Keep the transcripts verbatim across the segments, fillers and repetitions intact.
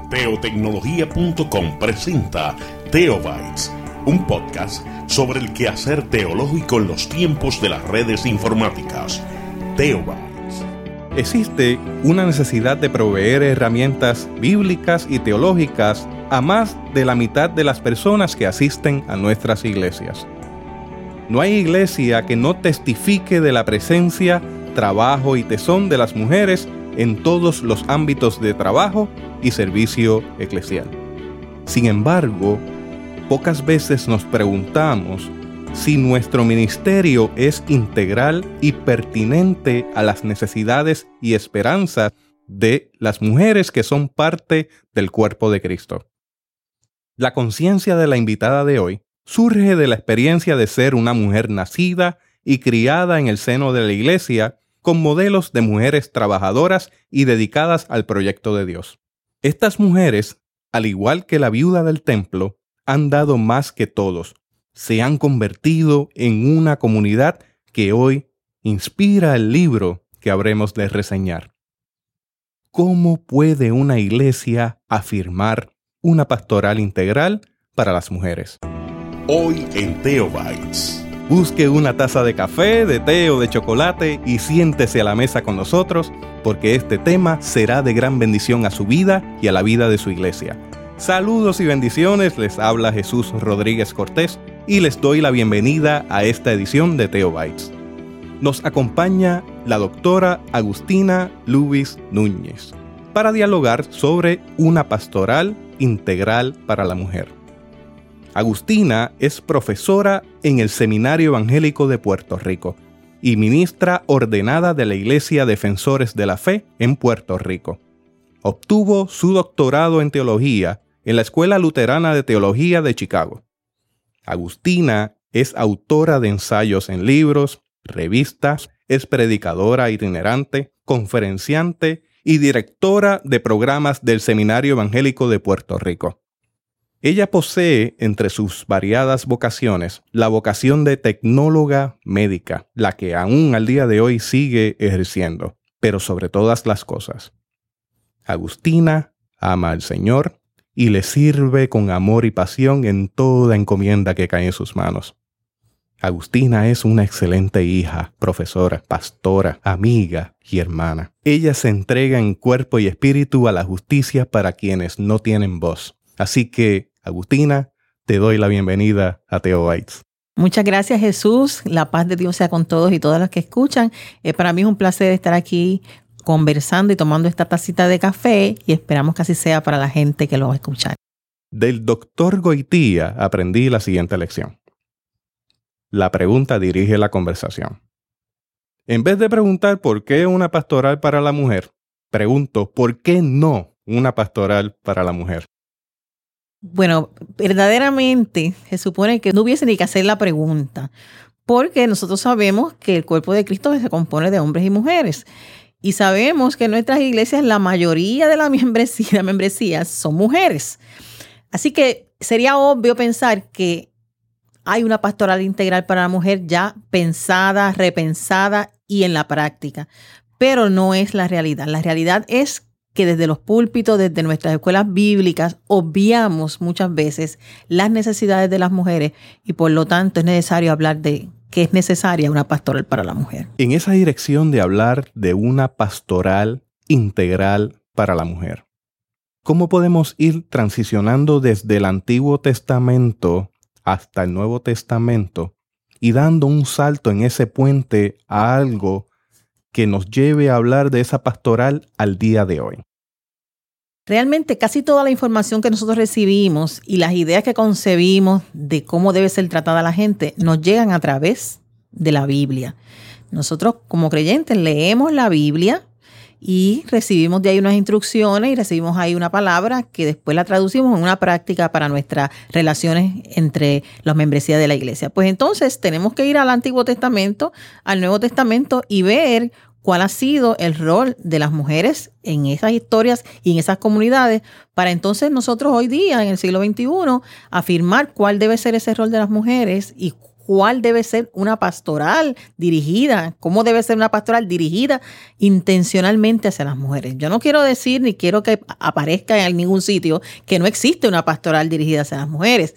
Teotecnología punto com presenta Teobytes, un podcast sobre el quehacer teológico en los tiempos de las redes informáticas. Teobytes. Existe una necesidad de proveer herramientas bíblicas y teológicas a más de la mitad de las personas que asisten a nuestras iglesias. No hay iglesia que no testifique de la presencia, trabajo y tesón de las mujeres en todos los ámbitos de trabajo y servicio eclesial. Sin embargo, pocas veces nos preguntamos si nuestro ministerio es integral y pertinente a las necesidades y esperanzas de las mujeres que son parte del cuerpo de Cristo. La conciencia de la invitada de hoy surge de la experiencia de ser una mujer nacida y criada en el seno de la iglesia con modelos de mujeres trabajadoras y dedicadas al proyecto de Dios. Estas mujeres, al igual que la viuda del templo, han dado más que todos. Se han convertido en una comunidad que hoy inspira el libro que habremos de reseñar. ¿Cómo puede una iglesia afirmar una pastoral integral para las mujeres? Hoy en Teobytes. Busque una taza de café, de té o de chocolate y siéntese a la mesa con nosotros, porque este tema será de gran bendición a su vida y a la vida de su iglesia. Saludos y bendiciones, les habla Jesús Rodríguez Cortés y les doy la bienvenida a esta edición de Teobytes. Nos acompaña la doctora Agustina Lubis Núñez para dialogar sobre una pastoral integral para la mujer. Agustina es profesora en el Seminario Evangélico de Puerto Rico y ministra ordenada de la Iglesia Defensores de la Fe en Puerto Rico. Obtuvo su doctorado en teología en la Escuela Luterana de Teología de Chicago. Agustina es autora de ensayos en libros, revistas, es predicadora itinerante, conferenciante y directora de programas del Seminario Evangélico de Puerto Rico. Ella posee, entre sus variadas vocaciones, la vocación de tecnóloga médica, la que aún al día de hoy sigue ejerciendo, pero sobre todas las cosas. Agustina ama al Señor y le sirve con amor y pasión en toda encomienda que cae en sus manos. Agustina es una excelente hija, profesora, pastora, amiga y hermana. Ella se entrega en cuerpo y espíritu a la justicia para quienes no tienen voz. Así que, Agustina, te doy la bienvenida a Teobytes. Muchas gracias, Jesús. La paz de Dios sea con todos y todas las que escuchan. Eh, para mí es un placer estar aquí conversando y tomando esta tacita de café y esperamos que así sea para la gente que lo va a escuchar. Del doctor Goitía aprendí la siguiente lección. La pregunta dirige la conversación. En vez de preguntar por qué una pastoral para la mujer, pregunto por qué no una pastoral para la mujer. Bueno, verdaderamente se supone que no hubiese ni que hacer la pregunta, porque nosotros sabemos que el cuerpo de Cristo se compone de hombres y mujeres. Y sabemos que en nuestras iglesias la mayoría de la membresía, membresías son mujeres. Así que sería obvio pensar que hay una pastoral integral para la mujer ya pensada, repensada y en la práctica. Pero no es la realidad. La realidad es que desde los púlpitos, desde nuestras escuelas bíblicas, obviamos muchas veces las necesidades de las mujeres y por lo tanto es necesario hablar de que es necesaria una pastoral para la mujer. En esa dirección de hablar de una pastoral integral para la mujer, ¿cómo podemos ir transicionando desde el Antiguo Testamento hasta el Nuevo Testamento y dando un salto en ese puente a algo que nos lleve a hablar de esa pastoral al día de hoy? Realmente casi toda la información que nosotros recibimos y las ideas que concebimos de cómo debe ser tratada la gente nos llegan a través de la Biblia. Nosotros como creyentes leemos la Biblia y recibimos de ahí unas instrucciones y recibimos ahí una palabra que después la traducimos en una práctica para nuestras relaciones entre las membresías de la iglesia. Pues entonces tenemos que ir al Antiguo Testamento, al Nuevo Testamento y ver cuál ha sido el rol de las mujeres en esas historias y en esas comunidades, para entonces nosotros hoy día, en el siglo veintiuno, afirmar cuál debe ser ese rol de las mujeres y cuál debe ser una pastoral dirigida, cómo debe ser una pastoral dirigida intencionalmente hacia las mujeres. Yo no quiero decir ni quiero que aparezca en ningún sitio que no existe una pastoral dirigida hacia las mujeres.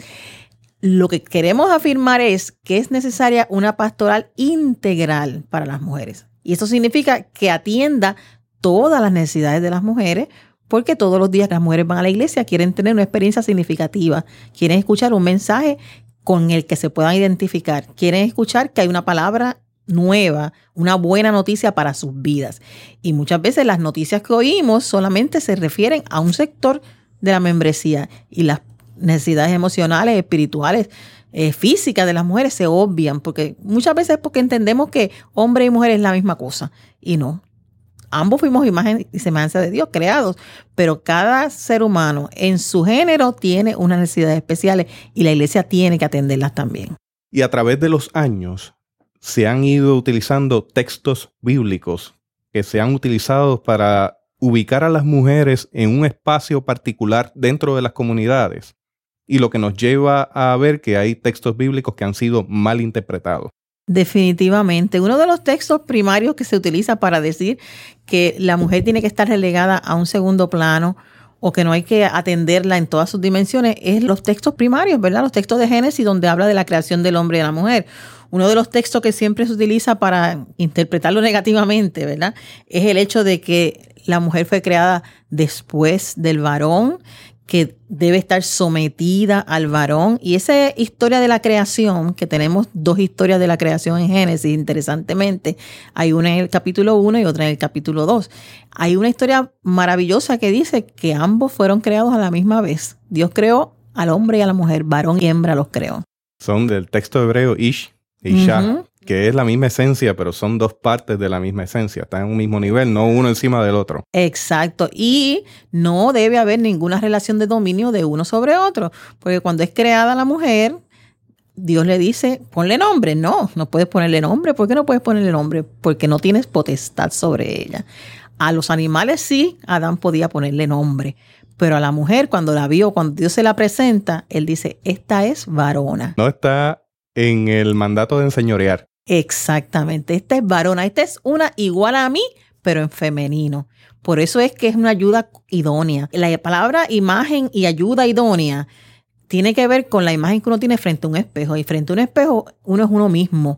Lo que queremos afirmar es que es necesaria una pastoral integral para las mujeres. Y eso significa que atienda todas las necesidades de las mujeres, porque todos los días las mujeres van a la iglesia, quieren tener una experiencia significativa, quieren escuchar un mensaje con el que se puedan identificar, quieren escuchar que hay una palabra nueva, una buena noticia para sus vidas. Y muchas veces las noticias que oímos solamente se refieren a un sector de la membresía y las necesidades emocionales, espirituales, eh, físicas de las mujeres se obvian, porque muchas veces es porque entendemos que hombre y mujer es la misma cosa y no. Ambos fuimos imagen y semejanza de Dios, creados, pero cada ser humano en su género tiene unas necesidades especiales y la iglesia tiene que atenderlas también. Y a través de los años se han ido utilizando textos bíblicos que se han utilizado para ubicar a las mujeres en un espacio particular dentro de las comunidades. Y lo que nos lleva a ver que hay textos bíblicos que han sido mal interpretados. Definitivamente. Uno de los textos primarios que se utiliza para decir que la mujer tiene que estar relegada a un segundo plano o que no hay que atenderla en todas sus dimensiones es los textos primarios, ¿verdad? Los textos de Génesis donde habla de la creación del hombre y de la mujer. Uno de los textos que siempre se utiliza para interpretarlo negativamente, ¿verdad? Es el hecho de que la mujer fue creada después del varón, que debe estar sometida al varón. Y esa historia de la creación, que tenemos dos historias de la creación en Génesis, interesantemente, hay una en el capítulo uno y otra en el capítulo dos. Hay una historia maravillosa que dice que ambos fueron creados a la misma vez. Dios creó al hombre y a la mujer, varón y hembra los creó. Son del texto hebreo Ish e Isha, Uh-huh. que es la misma esencia, pero son dos partes de la misma esencia. Están en un mismo nivel, no uno encima del otro. Exacto. Y no debe haber ninguna relación de dominio de uno sobre otro, porque cuando es creada la mujer, Dios le dice, ponle nombre. No, no puedes ponerle nombre. ¿Por qué no puedes ponerle nombre? Porque no tienes potestad sobre ella. A los animales sí, Adán podía ponerle nombre. Pero a la mujer, cuando la vio, cuando Dios se la presenta, él dice, esta es varona. No está en el mandato de enseñorear. Exactamente, esta es varona, esta es una igual a mí, pero en femenino. Por eso es que es una ayuda idónea. La palabra imagen y ayuda idónea tiene que ver con la imagen que uno tiene frente a un espejo. Y frente a un espejo uno es uno mismo.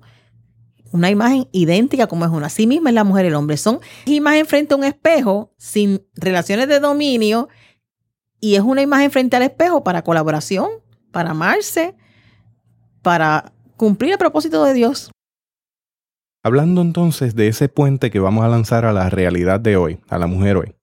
Una imagen idéntica como es uno. Así mismo es la mujer y el hombre. Son imagen frente a un espejo sin relaciones de dominio y es una imagen frente al espejo para colaboración, para amarse, para cumplir el propósito de Dios. Hablando entonces de ese puente que vamos a lanzar a la realidad de hoy, a la mujer hoy.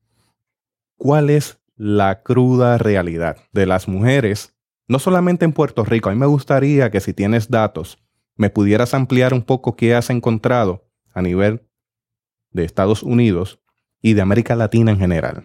¿Cuál es la cruda realidad de las mujeres? No solamente en Puerto Rico. A mí me gustaría que si tienes datos, me pudieras ampliar un poco qué has encontrado a nivel de Estados Unidos y de América Latina en general.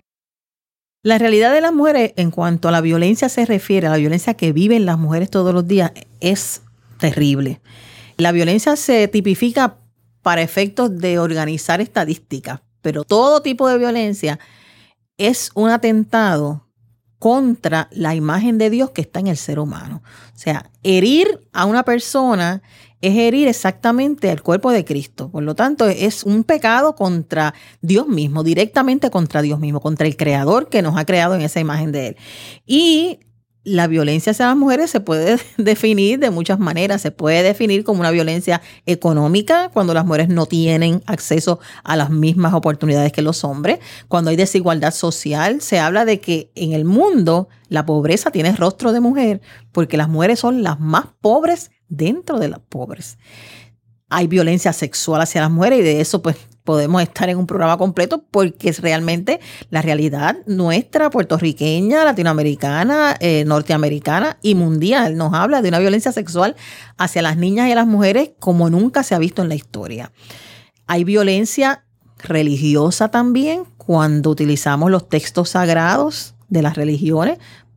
La realidad de las mujeres en cuanto a la violencia se refiere, a la violencia que viven las mujeres todos los días, es terrible. La violencia se tipifica para efectos de organizar estadísticas, pero todo tipo de violencia es un atentado contra la imagen de Dios que está en el ser humano. O sea, herir a una persona es herir exactamente al cuerpo de Cristo. Por lo tanto, es un pecado contra Dios mismo, directamente contra Dios mismo, contra el Creador que nos ha creado en esa imagen de Él. Y la violencia hacia las mujeres se puede definir de muchas maneras. Se puede definir como una violencia económica, cuando las mujeres no tienen acceso a las mismas oportunidades que los hombres. Cuando hay desigualdad social, se habla de que en el mundo la pobreza tiene rostro de mujer, porque las mujeres son las más pobres dentro de las pobres. Hay violencia sexual hacia las mujeres y de eso pues podemos estar en un programa completo porque es realmente la realidad nuestra, puertorriqueña, latinoamericana, eh, norteamericana y mundial. Nos habla de una violencia sexual hacia las niñas y las mujeres como nunca se ha visto en la historia. Hay violencia religiosa también cuando utilizamos los textos sagrados de las religiones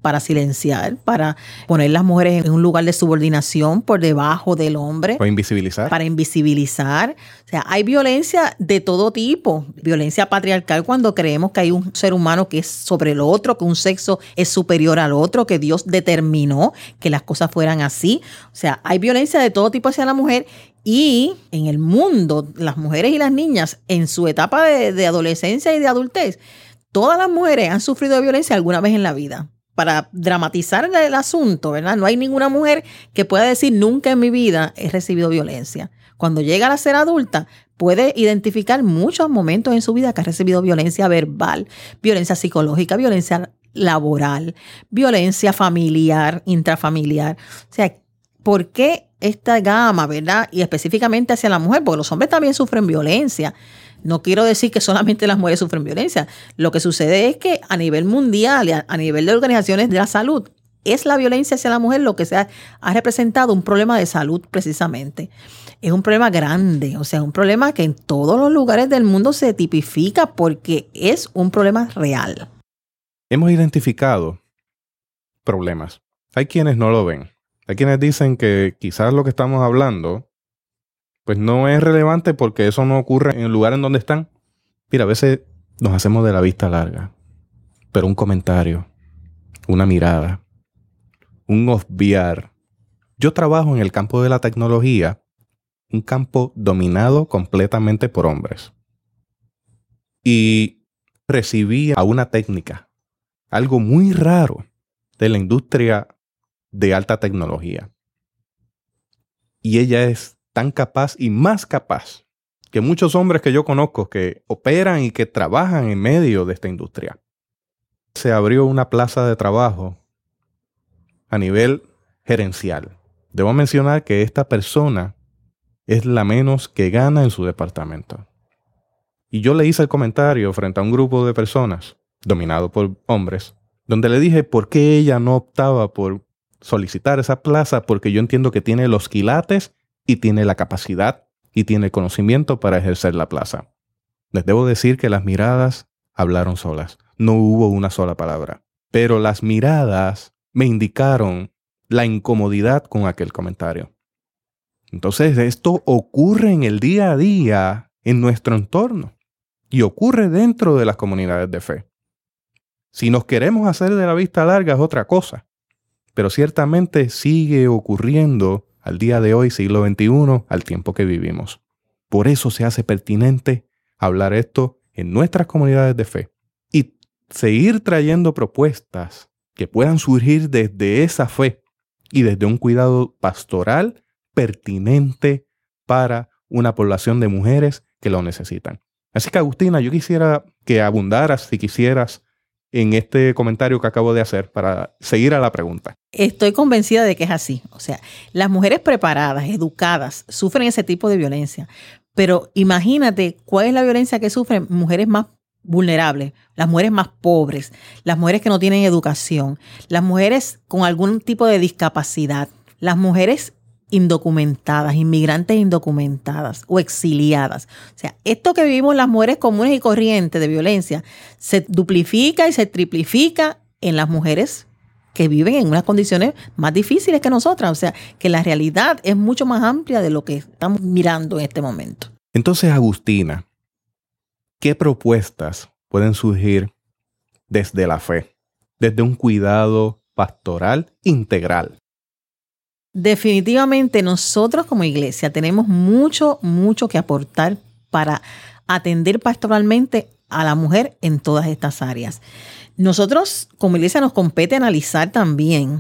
para silenciar, para poner las mujeres en un lugar de subordinación por debajo del hombre. Para invisibilizar. Para invisibilizar. O sea, hay violencia de todo tipo. Violencia patriarcal cuando creemos que hay un ser humano que es sobre el otro, que un sexo es superior al otro, que Dios determinó que las cosas fueran así. O sea, hay violencia de todo tipo hacia la mujer. Y en el mundo, las mujeres y las niñas, en su etapa de, de adolescencia y de adultez, todas las mujeres han sufrido violencia alguna vez en la vida. Para dramatizar el, el asunto, ¿verdad? No hay ninguna mujer que pueda decir nunca en mi vida he recibido violencia. Cuando llega a ser adulta, puede identificar muchos momentos en su vida que ha recibido violencia verbal, violencia psicológica, violencia laboral, violencia familiar, intrafamiliar. O sea, ¿por qué esta gama, verdad? Y específicamente hacia la mujer, porque los hombres también sufren violencia. No quiero decir que solamente las mujeres sufren violencia. Lo que sucede es que a nivel mundial, a nivel de organizaciones de la salud, es la violencia hacia la mujer lo que se ha, ha representado un problema de salud precisamente. Es un problema grande, o sea, un problema que en todos los lugares del mundo se tipifica porque es un problema real. Hemos identificado problemas. Hay quienes no lo ven. Hay quienes dicen que quizás lo que estamos hablando pues no es relevante porque eso no ocurre en el lugar en donde están. Mira, a veces nos hacemos de la vista larga, pero un comentario, una mirada, un obviar. Yo trabajo en el campo de la tecnología, un campo dominado completamente por hombres. Y recibí a una técnica, algo muy raro de la industria de alta tecnología. Y ella es tan capaz y más capaz que muchos hombres que yo conozco que operan y que trabajan en medio de esta industria. Se abrió una plaza de trabajo a nivel gerencial. Debo mencionar que esta persona es la menos que gana en su departamento. Y yo le hice el comentario frente a un grupo de personas, dominado por hombres, donde le dije por qué ella no optaba por solicitar esa plaza, porque yo entiendo que tiene los quilates y tiene la capacidad y tiene el conocimiento para ejercer la plaza. Les debo decir que las miradas hablaron solas. No hubo una sola palabra. Pero las miradas me indicaron la incomodidad con aquel comentario. Entonces, esto ocurre en el día a día en nuestro entorno y ocurre dentro de las comunidades de fe. Si nos queremos hacer de la vista larga es otra cosa, pero ciertamente sigue ocurriendo al día de hoy, siglo veintiuno, al tiempo que vivimos. Por eso se hace pertinente hablar esto en nuestras comunidades de fe y seguir trayendo propuestas que puedan surgir desde esa fe y desde un cuidado pastoral pertinente para una población de mujeres que lo necesitan. Así que, Agustina, yo quisiera que abundaras, si quisieras, en este comentario que acabo de hacer para seguir a la pregunta. Estoy convencida de que es así. O sea, las mujeres preparadas, educadas, sufren ese tipo de violencia. Pero imagínate cuál es la violencia que sufren mujeres más vulnerables, las mujeres más pobres, las mujeres que no tienen educación, las mujeres con algún tipo de discapacidad, las mujeres indocumentadas, inmigrantes indocumentadas o exiliadas. O sea, esto que vivimos las mujeres comunes y corrientes de violencia se duplifica y se triplifica en las mujeres que viven en unas condiciones más difíciles que nosotras. O sea, que la realidad es mucho más amplia de lo que estamos mirando en este momento. Entonces, Agustina, ¿qué propuestas pueden surgir desde la fe, desde un cuidado pastoral integral? Definitivamente nosotros como iglesia tenemos mucho, mucho que aportar para atender pastoralmente a la mujer en todas estas áreas. Nosotros como iglesia nos compete analizar también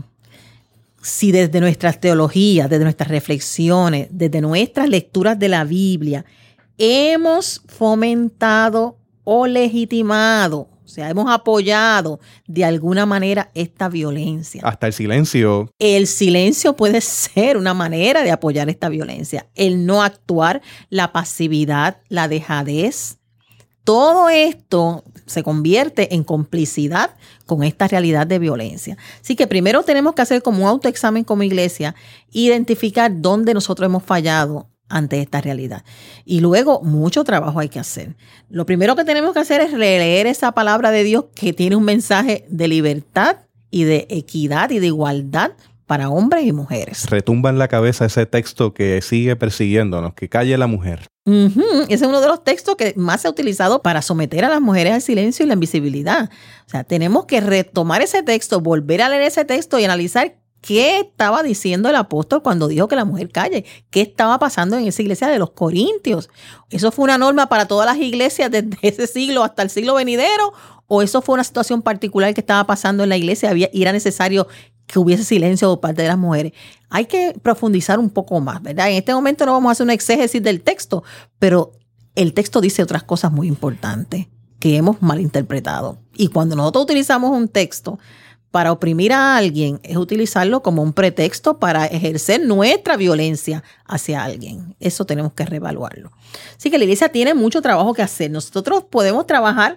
si desde nuestras teologías, desde nuestras reflexiones, desde nuestras lecturas de la Biblia, hemos fomentado o legitimado, o sea, hemos apoyado de alguna manera esta violencia. Hasta el silencio. El silencio puede ser una manera de apoyar esta violencia. El no actuar, la pasividad, la dejadez. Todo esto se convierte en complicidad con esta realidad de violencia. Así que primero tenemos que hacer como un autoexamen como iglesia, identificar dónde nosotros hemos fallado ante esta realidad. Y luego mucho trabajo hay que hacer. Lo primero que tenemos que hacer es releer esa palabra de Dios que tiene un mensaje de libertad y de equidad y de igualdad para hombres y mujeres. Retumba en la cabeza ese texto que sigue persiguiéndonos, que calle la mujer. Uh-huh. Ese es uno de los textos que más se ha utilizado para someter a las mujeres al silencio y la invisibilidad. O sea, tenemos que retomar ese texto, volver a leer ese texto y analizar qué estaba diciendo el apóstol cuando dijo que la mujer calle. ¿Qué estaba pasando en esa iglesia de los Corintios? ¿Eso fue una norma para todas las iglesias desde ese siglo hasta el siglo venidero? ¿O eso fue una situación particular que estaba pasando en la iglesia y era necesario que hubiese silencio por parte de las mujeres? Hay que profundizar un poco más, ¿verdad? En este momento no vamos a hacer una exégesis del texto, pero el texto dice otras cosas muy importantes que hemos malinterpretado. Y cuando nosotros utilizamos un texto para oprimir a alguien, es utilizarlo como un pretexto para ejercer nuestra violencia hacia alguien. Eso tenemos que reevaluarlo. Así que la iglesia tiene mucho trabajo que hacer. Nosotros podemos trabajar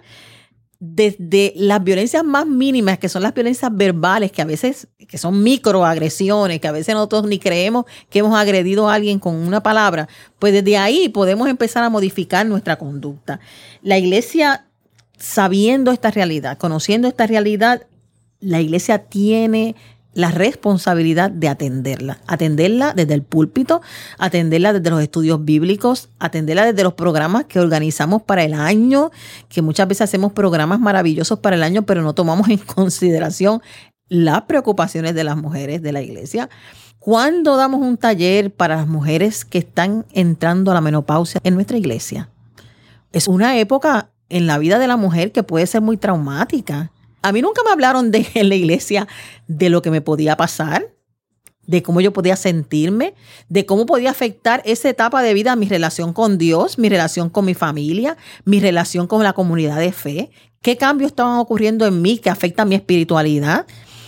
desde las violencias más mínimas, que son las violencias verbales, que a veces que son microagresiones, que a veces nosotros ni creemos que hemos agredido a alguien con una palabra, pues desde ahí podemos empezar a modificar nuestra conducta. La iglesia, sabiendo esta realidad, conociendo esta realidad, la iglesia tiene la responsabilidad de atenderla, atenderla desde el púlpito, atenderla desde los estudios bíblicos, atenderla desde los programas que organizamos para el año, que muchas veces hacemos programas maravillosos para el año, pero no tomamos en consideración las preocupaciones de las mujeres de la iglesia. ¿Cuándo damos un taller para las mujeres que están entrando a la menopausia en nuestra iglesia? Es una época en la vida de la mujer que puede ser muy traumática. A mí nunca me hablaron de, en la iglesia de lo que me podía pasar, de cómo yo podía sentirme, de cómo podía afectar esa etapa de vida a mi relación con Dios, mi relación con mi familia, mi relación con la comunidad de fe. ¿Qué cambios estaban ocurriendo en mí que afectan mi espiritualidad?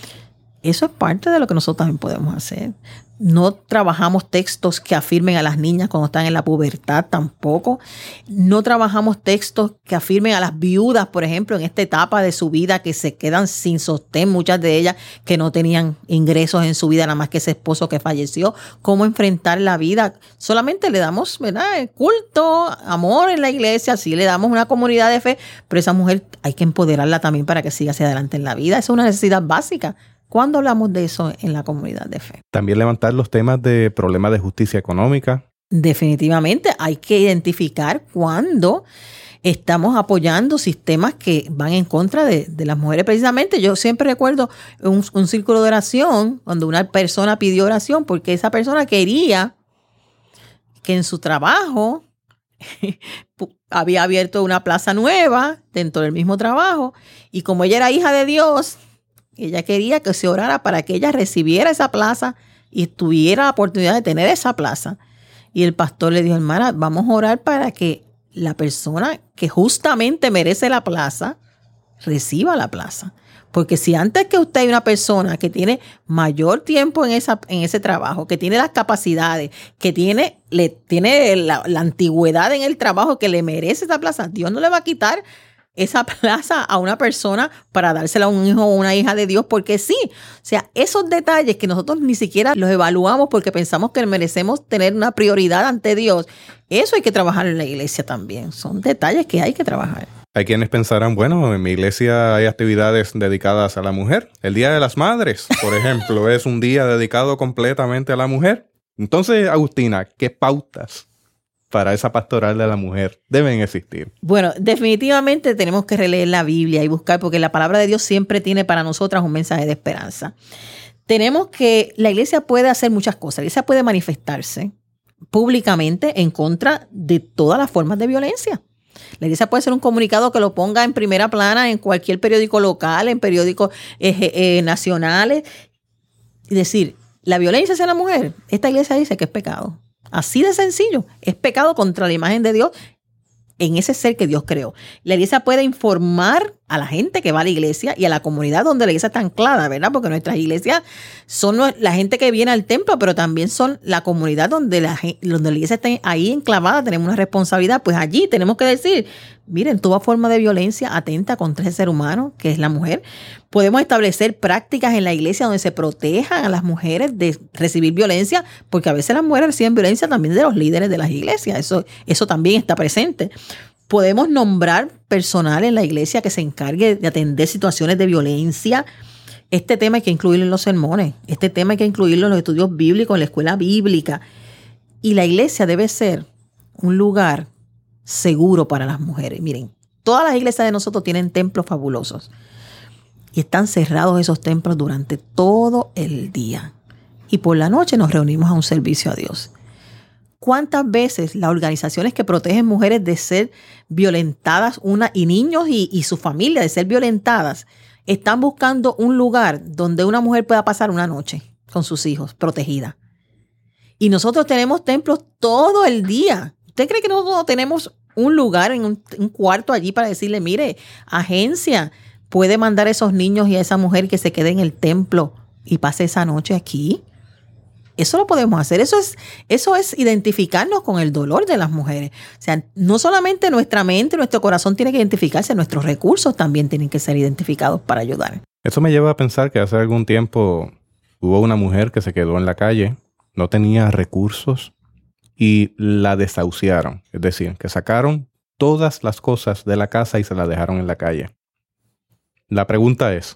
Eso es parte de lo que nosotros también podemos hacer. No trabajamos textos que afirmen a las niñas cuando están en la pubertad tampoco. No trabajamos textos que afirmen a las viudas, por ejemplo, en esta etapa de su vida que se quedan sin sostén, muchas de ellas que no tenían ingresos en su vida, nada más que ese esposo que falleció. ¿Cómo enfrentar la vida? Solamente le damos, ¿verdad?, culto, amor en la iglesia, sí le damos una comunidad de fe, pero esa mujer hay que empoderarla también para que siga hacia adelante en la vida. Esa es una necesidad básica. ¿Cuándo hablamos de eso en la comunidad de fe? También levantar los temas de problemas de justicia económica. Definitivamente hay que identificar cuándo estamos apoyando sistemas que van en contra de, de las mujeres. Precisamente yo siempre recuerdo un, un círculo de oración cuando una persona pidió oración porque esa persona quería que en su trabajo había abierto una plaza nueva dentro del mismo trabajo y como ella era hija de Dios, ella quería que se orara para que ella recibiera esa plaza y tuviera la oportunidad de tener esa plaza. Y el pastor le dijo, hermana, vamos a orar para que la persona que justamente merece la plaza reciba la plaza. Porque si antes que usted hay una persona que tiene mayor tiempo en, esa, en ese trabajo, que tiene las capacidades, que tiene, le, tiene la, la antigüedad en el trabajo que le merece esa plaza, Dios no le va a quitar esa plaza a una persona para dársela a un hijo o una hija de Dios porque sí. O sea, esos detalles que nosotros ni siquiera los evaluamos porque pensamos que merecemos tener una prioridad ante Dios, eso hay que trabajar en la iglesia también. Son detalles que hay que trabajar. Hay quienes pensarán, bueno, en mi iglesia hay actividades dedicadas a la mujer. El Día de las Madres, por ejemplo, es un día dedicado completamente a la mujer. Entonces, Agustina, ¿qué pautas para esa pastoral de la mujer deben existir? Bueno, definitivamente tenemos que releer la Biblia y buscar, porque la palabra de Dios siempre tiene para nosotras un mensaje de esperanza. Tenemos que, la iglesia puede hacer muchas cosas. La iglesia puede manifestarse públicamente en contra de todas las formas de violencia. La iglesia puede hacer un comunicado que lo ponga en primera plana en cualquier periódico local, en periódicos eh, eh, nacionales. Y decir, la violencia hacia la mujer, esta iglesia dice que es pecado. Así de sencillo, es pecado contra la imagen de Dios en ese ser que Dios creó. La iglesia puede informar a la gente que va a la iglesia y a la comunidad donde la iglesia está anclada, ¿verdad? Porque nuestras iglesias son la gente que viene al templo, pero también son la comunidad donde la, donde la iglesia está ahí enclavada. Tenemos una responsabilidad, pues allí tenemos que decir, miren, toda forma de violencia atenta contra ese ser humano, que es la mujer. Podemos establecer prácticas en la iglesia donde se protejan a las mujeres de recibir violencia, porque a veces las mujeres reciben violencia también de los líderes de las iglesias. Eso, eso también está presente. Podemos nombrar personal en la iglesia que se encargue de atender situaciones de violencia Este tema hay que incluirlo en los sermones. Este tema hay que incluirlo en los estudios bíblicos, en la escuela bíblica. Y la iglesia debe ser un lugar seguro para las mujeres. Miren, todas las iglesias de nosotros tienen templos fabulosos. Y están cerrados esos templos durante todo el día. Y por la noche nos reunimos a un servicio a Dios. ¿Cuántas veces las organizaciones que protegen mujeres de ser violentadas, una, y niños y, y su familia de ser violentadas, están buscando un lugar donde una mujer pueda pasar una noche con sus hijos protegida? Y nosotros tenemos templos todo el día. ¿Usted cree que nosotros no tenemos un lugar, en un, un cuarto allí para decirle, mire, agencia, puede mandar a esos niños y a esa mujer que se quede en el templo y pase esa noche aquí? Eso lo podemos hacer. Eso es, eso es identificarnos con el dolor de las mujeres. O sea, no solamente nuestra mente, nuestro corazón tiene que identificarse, nuestros recursos también tienen que ser identificados para ayudar. Eso me lleva a pensar que hace algún tiempo hubo una mujer que se quedó en la calle, no tenía recursos y la desahuciaron. Es decir, que sacaron todas las cosas de la casa y se las dejaron en la calle. La pregunta es,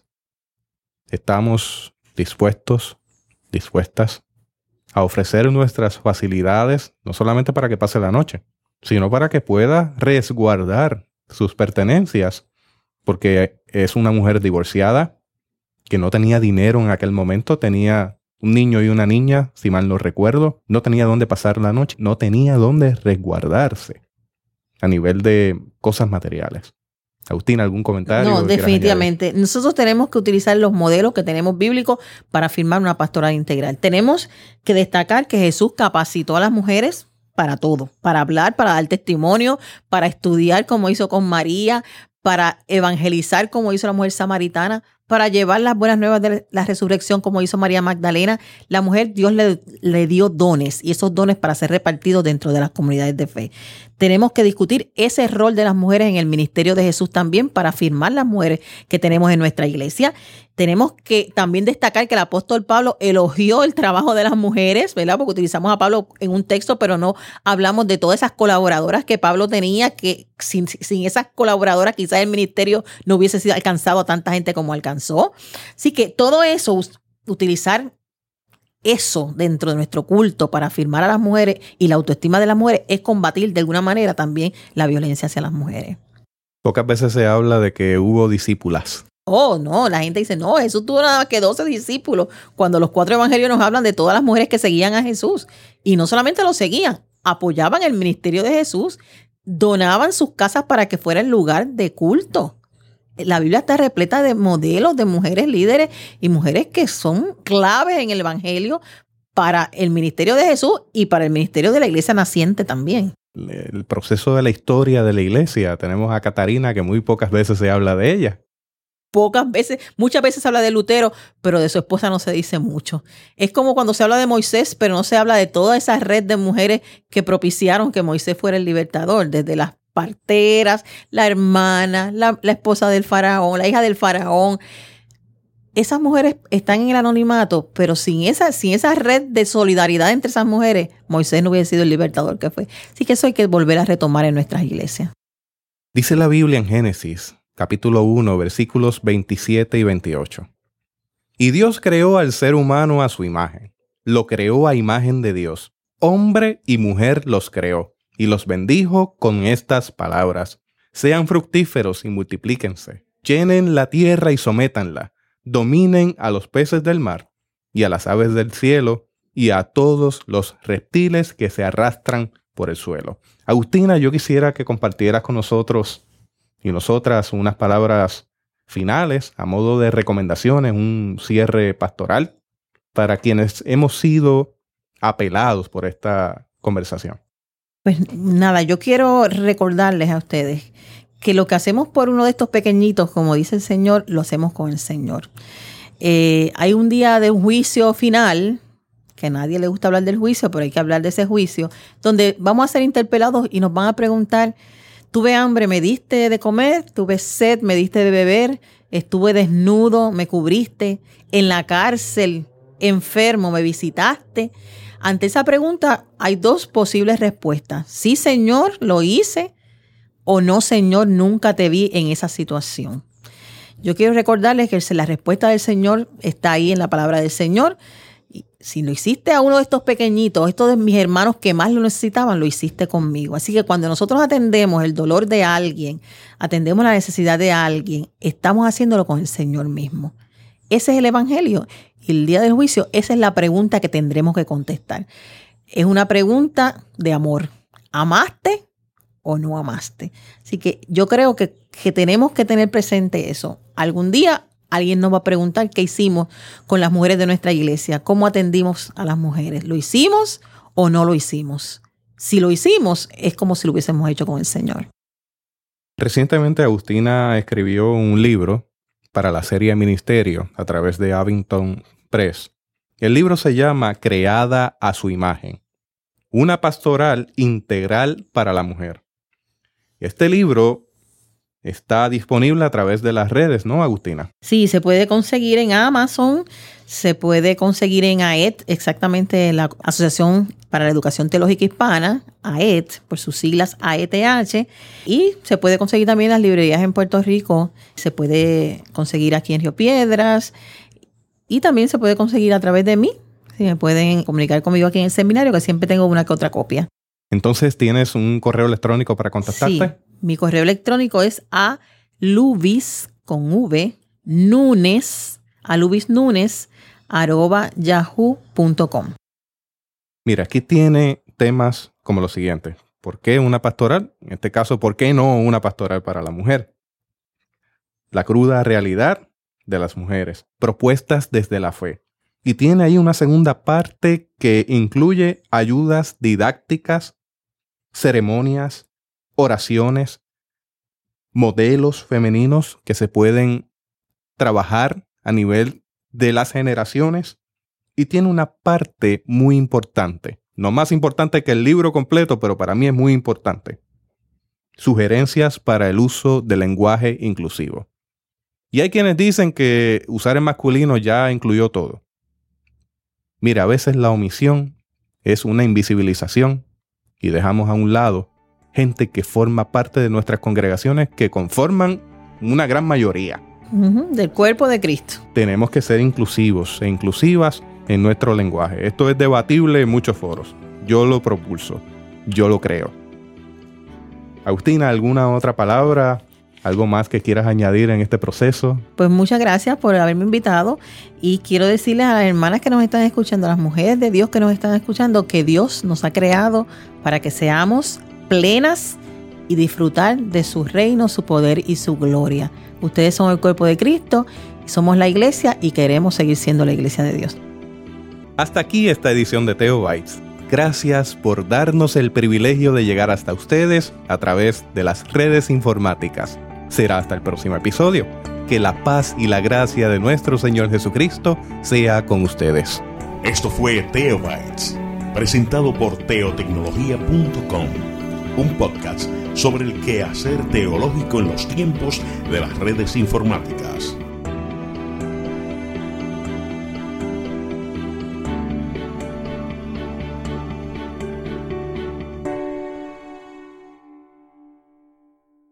¿estamos dispuestos, dispuestas a ofrecer nuestras facilidades, no solamente para que pase la noche, sino para que pueda resguardar sus pertenencias? Porque es una mujer divorciada que no tenía dinero en aquel momento, tenía un niño y una niña, si mal no recuerdo, no tenía dónde pasar la noche, no tenía dónde resguardarse a nivel de cosas materiales. Agustina, ¿algún comentario? No, definitivamente. Nosotros tenemos que utilizar los modelos que tenemos bíblicos para firmar una pastoral integral. Tenemos que destacar que Jesús capacitó a las mujeres para todo, para hablar, para dar testimonio, para estudiar como hizo con María, para evangelizar como hizo la mujer samaritana, para llevar las buenas nuevas de la resurrección como hizo María Magdalena. La mujer, Dios le, le dio dones, y esos dones para ser repartidos dentro de las comunidades de fe. Tenemos que discutir ese rol de las mujeres en el ministerio de Jesús también para afirmar las mujeres que tenemos en nuestra iglesia. Tenemos que también destacar que el apóstol Pablo elogió el trabajo de las mujeres, ¿verdad? Porque utilizamos a Pablo en un texto, pero no hablamos de todas esas colaboradoras que Pablo tenía, que sin, sin esas colaboradoras quizás el ministerio no hubiese sido alcanzado a tanta gente como alcanzó. Así que todo eso, utilizar eso dentro de nuestro culto para afirmar a las mujeres y la autoestima de las mujeres, es combatir de alguna manera también la violencia hacia las mujeres. Pocas veces se habla de que hubo discípulas. Oh, no, la gente dice, no, Jesús tuvo nada más que doce discípulos, cuando los cuatro evangelios nos hablan de todas las mujeres que seguían a Jesús. Y no solamente lo seguían, apoyaban el ministerio de Jesús, donaban sus casas para que fuera el lugar de culto. La Biblia está repleta de modelos de mujeres líderes y mujeres que son claves en el evangelio para el ministerio de Jesús y para el ministerio de la iglesia naciente también. El proceso de la historia de la iglesia, tenemos a Catarina, que muy pocas veces se habla de ella. Pocas veces, muchas veces se habla de Lutero, pero de su esposa no se dice mucho. Es como cuando se habla de Moisés, pero no se habla de toda esa red de mujeres que propiciaron que Moisés fuera el libertador, desde las parteras, la hermana, la, la esposa del faraón, la hija del faraón. Esas mujeres están en el anonimato, pero sin esa, sin esa red de solidaridad entre esas mujeres, Moisés no hubiera sido el libertador que fue. Así que eso hay que volver a retomar en nuestras iglesias. Dice la Biblia en Génesis, capítulo uno, versículos veintisiete y veintiocho. Y Dios creó al ser humano a su imagen. Lo creó a imagen de Dios. Hombre y mujer los creó. Y los bendijo con estas palabras: sean fructíferos y multiplíquense, llenen la tierra y sométanla, dominen a los peces del mar y a las aves del cielo y a todos los reptiles que se arrastran por el suelo. Agustina, yo quisiera que compartieras con nosotros y nosotras unas palabras finales a modo de recomendaciones, un cierre pastoral para quienes hemos sido apelados por esta conversación. Pues nada, yo quiero recordarles a ustedes que lo que hacemos por uno de estos pequeñitos, como dice el Señor, lo hacemos con el Señor. Eh, hay un día de un juicio final, que a nadie le gusta hablar del juicio, pero hay que hablar de ese juicio, donde vamos a ser interpelados y nos van a preguntar: tuve hambre, me diste de comer, tuve sed, me diste de beber, estuve desnudo, me cubriste, en la cárcel, enfermo, me visitaste. Ante esa pregunta hay dos posibles respuestas: sí, Señor, lo hice, o no, Señor, nunca te vi en esa situación. Yo quiero recordarles que la respuesta del Señor está ahí en la palabra del Señor. Y si lo hiciste a uno de estos pequeñitos, estos de mis hermanos que más lo necesitaban, lo hiciste conmigo. Así que cuando nosotros atendemos el dolor de alguien, atendemos la necesidad de alguien, estamos haciéndolo con el Señor mismo. Ese es el Evangelio. Y el día del juicio, esa es la pregunta que tendremos que contestar. Es una pregunta de amor. ¿Amaste o no amaste? Así que yo creo que, que tenemos que tener presente eso. Algún día alguien nos va a preguntar qué hicimos con las mujeres de nuestra iglesia, cómo atendimos a las mujeres. ¿Lo hicimos o no lo hicimos? Si lo hicimos, es como si lo hubiésemos hecho con el Señor. Recientemente Agustina escribió un libro para la serie Ministerio a través de Abington Press. El libro se llama Creada a su imagen, una pastoral integral para la mujer. Este libro está disponible a través de las redes, ¿no, Agustina? Sí, se puede conseguir en Amazon, se puede conseguir en A E T, exactamente la Asociación para la Educación Teológica Hispana, A E T, por sus siglas A E T H, y se puede conseguir también en las librerías en Puerto Rico, se puede conseguir aquí en Río Piedras, y también se puede conseguir a través de mí. Sí, me pueden comunicar conmigo aquí en el seminario, que siempre tengo una que otra copia. Entonces, ¿tienes un correo electrónico para contactarte? Sí, mi correo electrónico es a lubis, con V, nunes, a lubisnunes, arroba yahoo punto com. Mira, aquí tiene temas como los siguientes. ¿Por qué una pastoral? En este caso, ¿por qué no una pastoral para la mujer? La cruda realidad de las mujeres. Propuestas desde la fe. Y tiene ahí una segunda parte que incluye ayudas didácticas, ceremonias, oraciones, modelos femeninos que se pueden trabajar a nivel de las generaciones. Y tiene una parte muy importante, no más importante que el libro completo, pero para mí es muy importante. Sugerencias para el uso del lenguaje inclusivo. Y hay quienes dicen que usar el masculino ya incluyó todo. Mira, a veces la omisión es una invisibilización y dejamos a un lado gente que forma parte de nuestras congregaciones que conforman una gran mayoría. Uh-huh, del cuerpo de Cristo. Tenemos que ser inclusivos e inclusivas en nuestro lenguaje. Esto es debatible en muchos foros. Yo lo propulso. Yo lo creo. Agustina, ¿alguna otra palabra? ¿Algo más que quieras añadir en este proceso? Pues muchas gracias por haberme invitado y quiero decirles a las hermanas que nos están escuchando, a las mujeres de Dios que nos están escuchando, que Dios nos ha creado para que seamos plenas y disfrutar de su reino, su poder y su gloria. Ustedes son el cuerpo de Cristo, somos la iglesia y queremos seguir siendo la iglesia de Dios. Hasta aquí esta edición de Theo Bites. Gracias por darnos el privilegio de llegar hasta ustedes a través de las redes informáticas. Será hasta el próximo episodio. Que la paz y la gracia de nuestro Señor Jesucristo sea con ustedes. Esto fue Theo Bites, presentado por teotecnología punto com, un podcast sobre el quehacer teológico en los tiempos de las redes informáticas.